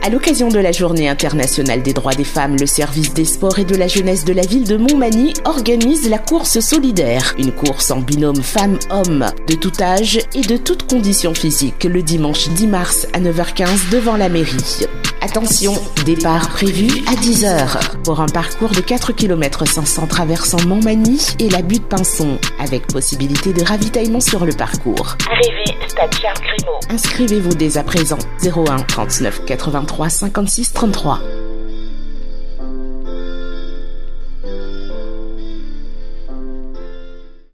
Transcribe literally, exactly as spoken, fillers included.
À l'occasion de la Journée internationale des droits des femmes, le service des sports et de la jeunesse de la ville de Montmagny organise la course solidaire. Une course en binôme femmes-hommes de tout âge et de toutes conditions physiques le dimanche dix mars à neuf heures quinze devant la mairie. Attention, départ prévu à dix heures pour un parcours de quatre kilomètres cinq cents traversant Montmagny et la butte Pinson avec possibilité de ravitaillement sur le parcours. Arrivée, stade Charles Grimaud. Inscrivez-vous dès à présent zéro un trente-neuf quatre-vingt-trois cinquante-six trente-trois.